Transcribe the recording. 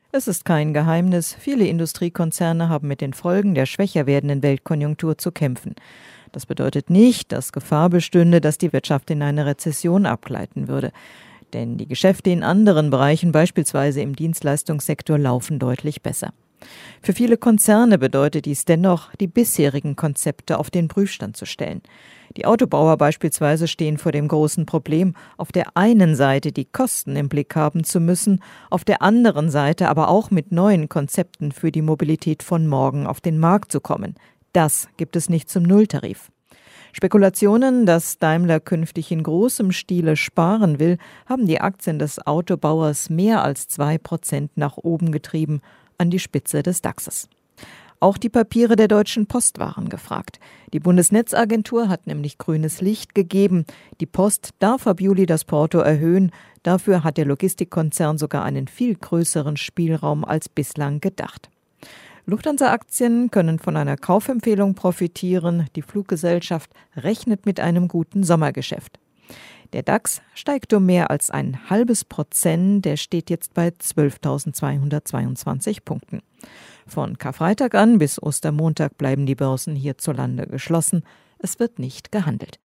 Es ist kein Geheimnis, viele Industriekonzerne haben mit den Folgen der schwächer werdenden Weltkonjunktur zu kämpfen. Das bedeutet nicht, dass Gefahr bestünde, dass die Wirtschaft in eine Rezession abgleiten würde. Denn die Geschäfte in anderen Bereichen, beispielsweise im Dienstleistungssektor, laufen deutlich besser. Für viele Konzerne bedeutet dies dennoch, die bisherigen Konzepte auf den Prüfstand zu stellen. Die Autobauer beispielsweise stehen vor dem großen Problem, auf der einen Seite die Kosten im Blick haben zu müssen, auf der anderen Seite aber auch mit neuen Konzepten für die Mobilität von morgen auf den Markt zu kommen. Das gibt es nicht zum Nulltarif. Spekulationen, dass Daimler künftig in großem Stile sparen will, haben die Aktien des Autobauers mehr als 2% nach oben getrieben, an die Spitze des DAXes. Auch die Papiere der Deutschen Post waren gefragt. Die Bundesnetzagentur hat nämlich grünes Licht gegeben. Die Post darf ab Juli das Porto erhöhen. Dafür hat der Logistikkonzern sogar einen viel größeren Spielraum als bislang gedacht. Lufthansa-Aktien können von einer Kaufempfehlung profitieren. Die Fluggesellschaft rechnet mit einem guten Sommergeschäft. Der DAX steigt um mehr als 0,5%. Der steht jetzt bei 12.222 Punkten. Von Karfreitag an bis Ostermontag bleiben die Börsen hierzulande geschlossen. Es wird nicht gehandelt.